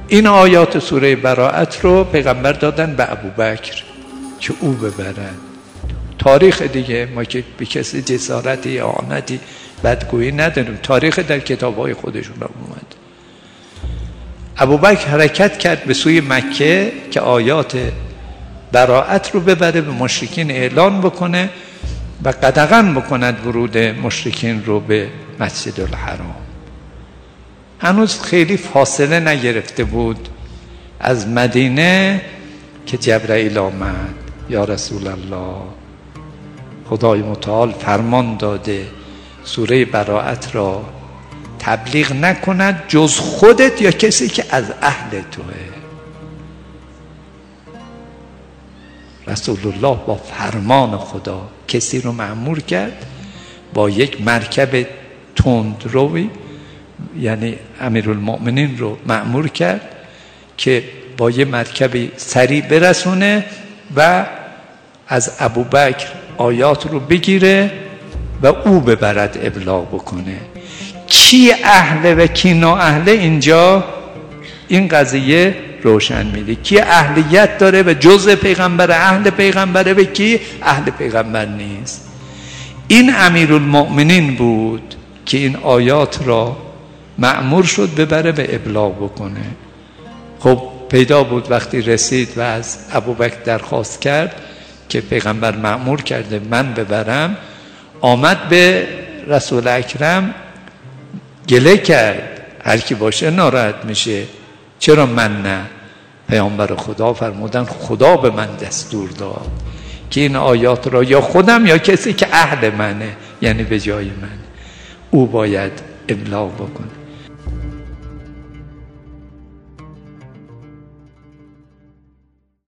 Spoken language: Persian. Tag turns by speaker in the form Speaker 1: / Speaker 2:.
Speaker 1: این آیات سوره براءت رو پیغمبر دادن به ابوبکر که او ببرن. تاریخ دیگه ما که به کسی جسارتی اعانتی بدگویی نداریم، تاریخ در کتاب‌های خودشون هم اومد. ابوبکر حرکت کرد به سوی مکه که آیات براءت رو ببره به مشرکین اعلان بکنه و قدغن بکند ورود مشرکین رو به مسجد الحرام. هنوز خیلی فاصله نگرفته بود از مدینه که جبرائیل آمد. یا رسول الله، خدای متعال فرمان داده سوره براءت را تبلیغ نکند جز خودت یا کسی که از اهل توه. رسول الله با فرمان خدا کسی رو مأمور کرد با یک مرکب تندروی، یعنی امیرالمؤمنین رو مأمور کرد که با یه مرکبی سریع برسونه و از ابوبکر آیات رو بگیره و او ببرد ابلاغ بکنه. کی اهله و کی نااهله اینجا این قضیه روشن میده. کی اهلیت داره و جزء پیغمبر اهل پیغمبره و کی اهل پیغمبر نیست. این امیرالمؤمنین بود که این آیات را مأمور شد ببره به ابلاغ بکنه. خب پیدا بود وقتی رسید و از ابوبکر درخواست کرد که پیغمبر مأمور کرده من ببرم، آمد به رسول اکرم گله کرد، هر کی باشه ناراحت میشه، چرا من نه؟ پیامبر خدا فرمودن خدا به من دستور داد که این آیات را یا خودم یا کسی که اهل منه، یعنی به جای من، او باید ابلاغ بکنه.